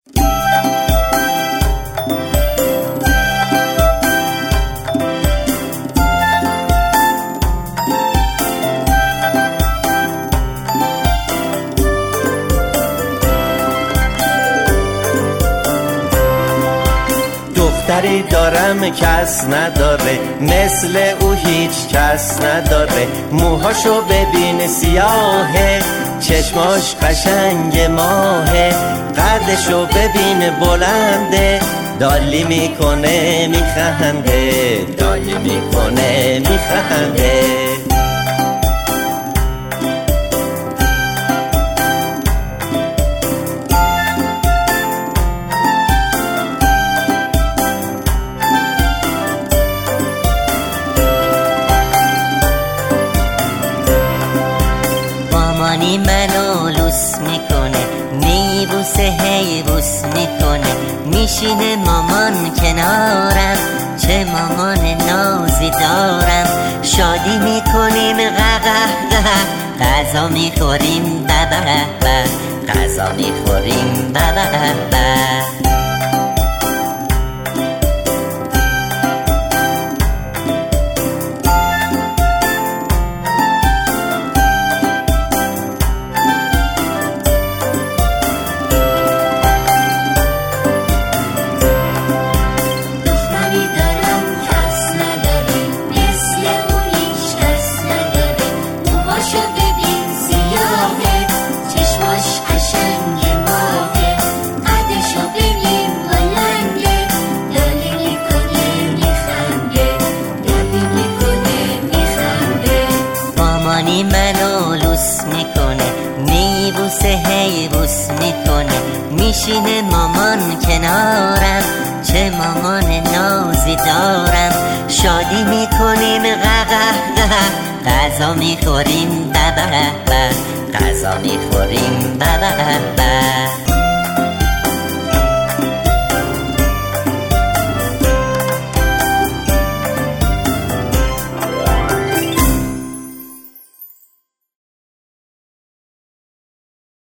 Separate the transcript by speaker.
Speaker 1: دختری دارم کس نداره، مثل او هیچ کس نداره. موهاشو ببین سیاهه، چشماش قشنگ ماهه. قدشو ببین بلنده، دالی میکنه میخنده، دالی میکنه میخنده.
Speaker 2: مامانی منو لوس میکنه، میبوسه هی بوس میکنه. میشینه مامان کنارم، چه مامان نازی دارم. شادی میکنیم قهقه، غذا میخوریم ببه، غذا میخوریم ببه. مامانی منو لوس میکنه، میبوسه هی بوس میکنه. میشینه مامان کنارم، چه مامان نازی دارم. شادی میکنیم قهقه، غذا میخوریم ببه، غذا میخوریم ببه.